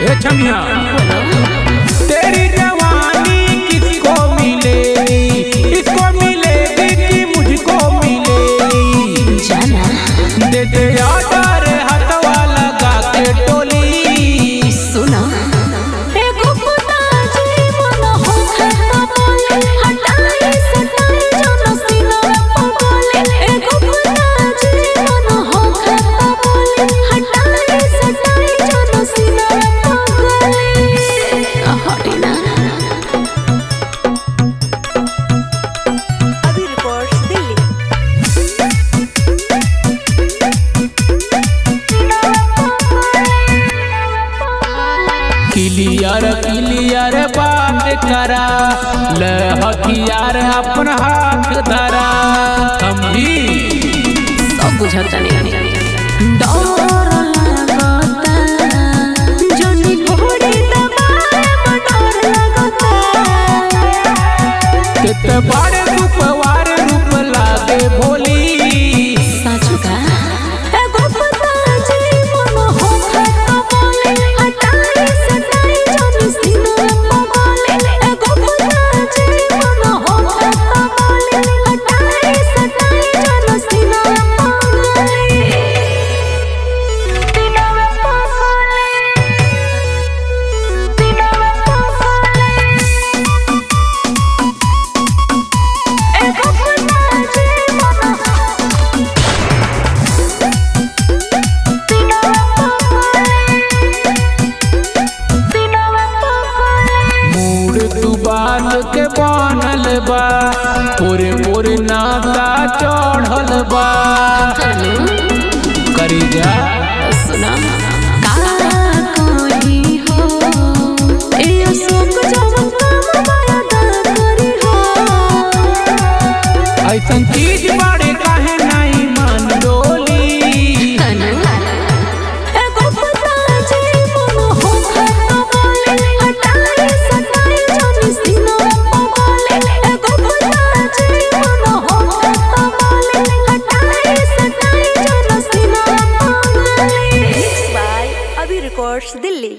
छमिया तेरी जवानी किसको मिलेगी, इसको मिलेगी कि मुझको मिलेगी। जाना दे दे ऑर्डर हथवा लगा के टोली। सुना एगो पुताजी मन हो खता बोले हटाई सटाई जन सीना पे बोले। एगो पुताजी मन हो खता बोले हटाई सटाई जन सीना पे बोले। हटिना अभी रिपोर्ट्स दिल्ली। क्लियर क्लियर बात करा, ले हथियार अपन हाथ धरा। समझी सब बुझता नहीं डर लगता जनी घोड़ी दबाए डर लगता। कितने बड़े रूपवार रूप लागे भोली। साचू का एगो पुताजी मन हो खता बोले हटाई सटाई जन सीना पे बोले। एगो पुताजी मन हो खता बोले हटाई सटाई जन सीना पे बोले। सीना पे बोले सीना पे बोले। एगो पुताजी मूड तू बात के बनल बा, पूरे पूरे नाता चढ़ल बा। करी जा सुना कोई हो ए अशोक जवन काम बड़ा करी हो। ऐसन चीज बाड़े काहे नहीं मन डोली। एगो पुताजी मन हो खता बोले हटाई सटाई जन सीना पे बोले। एगो पुताजी मन हो खता बोले हटाई सटाई जन सीना पे बोले। बाय अभी रिकॉर्ड्स दिल्ली।